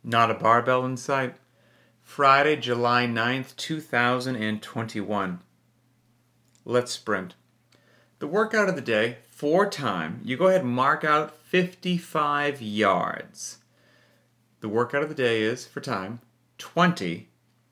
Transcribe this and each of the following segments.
Not a barbell in sight. Friday, July 9th, 2021. Let's sprint. The workout of the day, for time, you go ahead and mark out 55 yards. The workout of the day is, for time, 20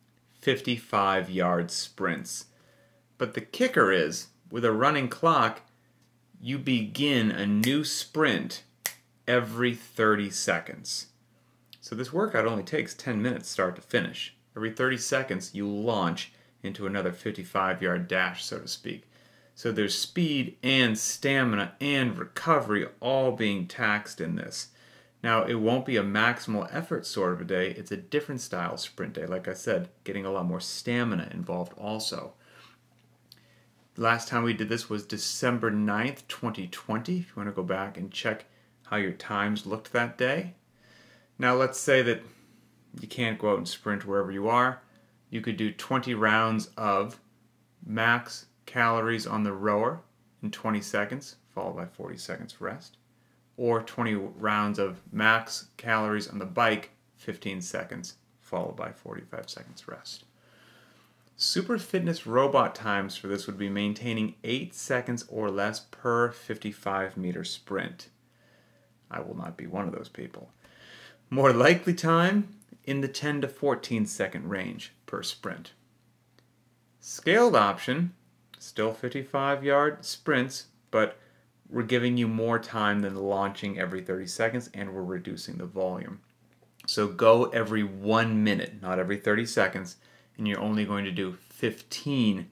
55-yard sprints. But the kicker is, with a running clock, you begin a new sprint every 30 seconds. So this workout only takes 10 minutes start to finish. Every 30 seconds you launch into another 55-yard dash, so to speak. So there's speed and stamina and recovery all being taxed in this. Now, it won't be a maximal effort sort of a day. It's a different style sprint day. Like I said, getting a lot more stamina involved also. Last time we did this was December 9th, 2020. If you want to go back and check how your times looked that day. Now let's say that you can't go out and sprint wherever you are. You could do 20 rounds of max calories on the rower in 20 seconds, followed by 40 seconds rest. Or 20 rounds of max calories on the bike, 15 seconds, followed by 45 seconds rest. Super fitness robot times for this would be maintaining 8 seconds or less per 55-meter sprint. I will not be one of those people. More likely time, in the 10 to 14 second range per sprint. Scaled option, still 55-yard sprints, but we're giving you more time than launching every 30 seconds, and we're reducing the volume. So go every 1 minute, not every 30 seconds, and you're only going to do 15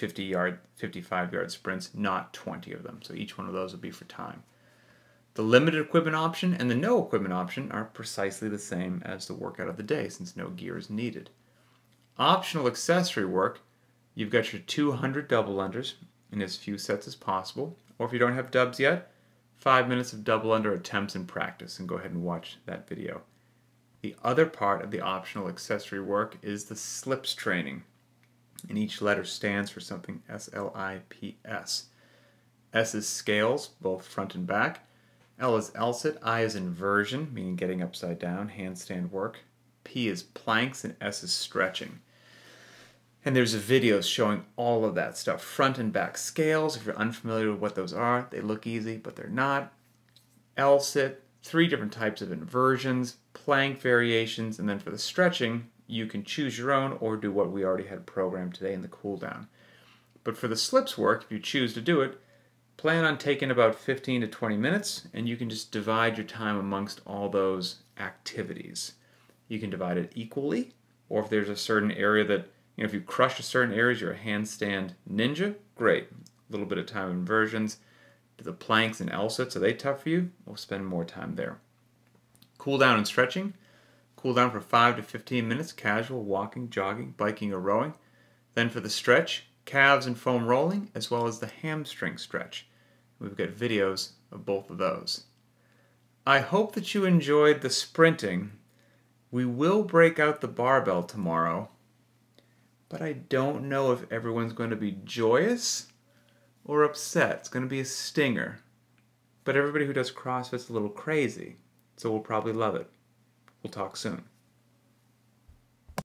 55-yard sprints, not 20 of them. So each one of those will be for time. The limited equipment option and the no equipment option are precisely the same as the workout of the day, since no gear is needed. Optional accessory work, you've got your 200 double unders in as few sets as possible, or if you don't have dubs yet, 5 minutes of double under attempts in practice, and go ahead and watch that video. The other part of the optional accessory work is the slips training, and each letter stands for something, S-L-I-P-S. S is scales, both front and back. L is L-sit, I is inversion, meaning getting upside down, handstand work. P is planks, and S is stretching. And there's a video showing all of that stuff. Front and back scales, if you're unfamiliar with what those are, they look easy, but they're not. L-sit, 3 different types of inversions, plank variations, and then for the stretching, you can choose your own or do what we already had programmed today in the cool down. But for the slips work, if you choose to do it, plan on taking about 15 to 20 minutes, and you can just divide your time amongst all those activities. You can divide it equally, or if there's a certain area that, if you crush a certain areas, you're a handstand ninja, great. A little bit of time in inversions. Do the planks and L-sits, are they tough for you? We'll spend more time there. Cool down and stretching. Cool down for 5 to 15 minutes, casual, walking, jogging, biking, or rowing. Then for the stretch, calves and foam rolling, as well as the hamstring stretch. We've got videos of both of those. I hope that you enjoyed the sprinting. We will break out the barbell tomorrow, but I don't know if everyone's going to be joyous or upset. It's going to be a stinger. But everybody who does CrossFit's a little crazy, so we'll probably love it. We'll talk soon.